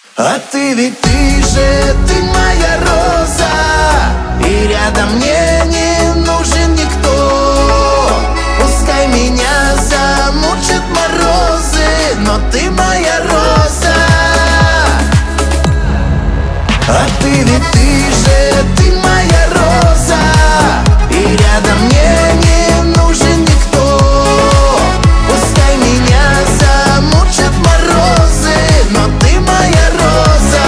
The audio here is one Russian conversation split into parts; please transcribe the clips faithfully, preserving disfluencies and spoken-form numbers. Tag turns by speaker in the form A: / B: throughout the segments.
A: А ты ведь ты же, ты моя роза, и рядом мне не нужен никто. Пускай меня замучат морозы, но ты моя роза. А ты ведь ты же, ты моя роза, и рядом мне не нужен никто. Пускай меня замучат морозы, но ты моя роза.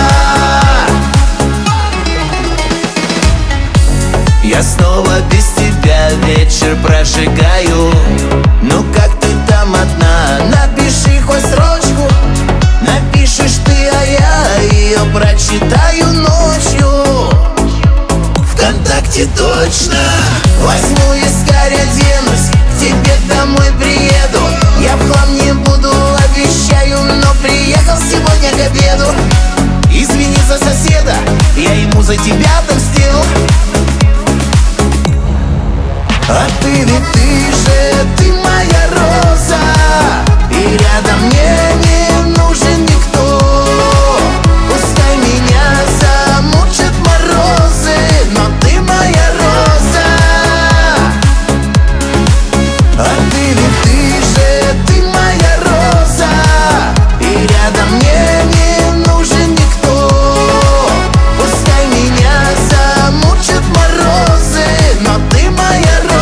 A: Я снова без тебя вечер прожигаю. Ну как ты там одна? Напиши хоть строчку. Напишешь ты, а я ее прочитаю ночью. ВКонтакте точно. Возьму искарь, оденусь, к тебе домой приеду. Я в хлам не буду, обещаю, но приехал сегодня к обеду. Извини за соседа, я ему за тебя отомстил. А ты ведь ты же, ты моя роза, и рядом мне не нужен никто. Пускай меня замучат морозы, но ты моя роза. А ты ведь ты же, ты моя роза, и рядом мне не нужен никто. Пускай меня замучат морозы, но ты моя роза.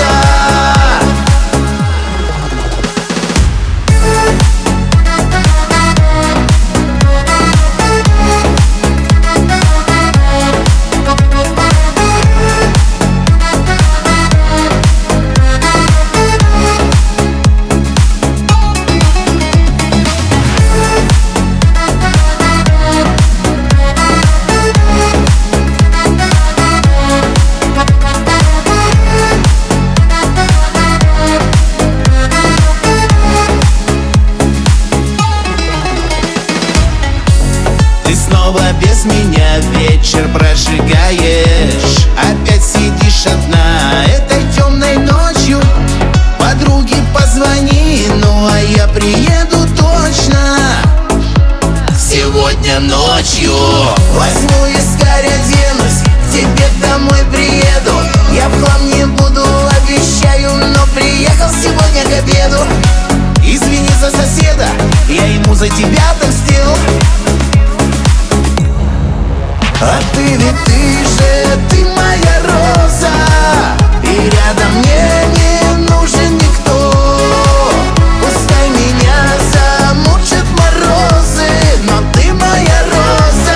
A: Ты снова без меня вечер прожигаешь. Опять сидишь одна этой темной ночью. Подруге позвони, ну а я приеду точно сегодня ночью. Возьму искарь, оденусь, к тебе домой приеду. Я в хлам не буду, обещаю, но приехал сегодня к обеду. Извини за соседа, я ему за тебя отомстил. А ты ведь ты же, ты моя роза, и рядом мне не нужен никто. Пускай меня замучат морозы, но ты моя роза.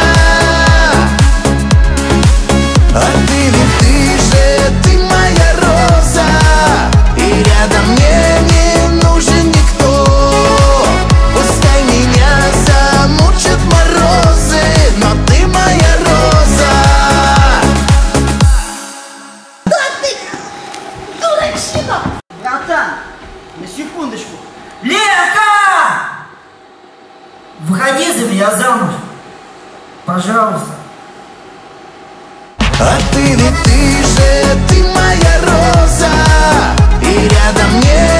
A: А ты ведь ты же, ты моя роза, и рядом мне не нужен никто. Пускай меня замучат морозы, но ты моя роза.
B: Братан, на секундочку.
C: Лерка! Выходи за меня замуж. Пожалуйста.
A: А ты ведь ты же, ты моя роза, и рядом мне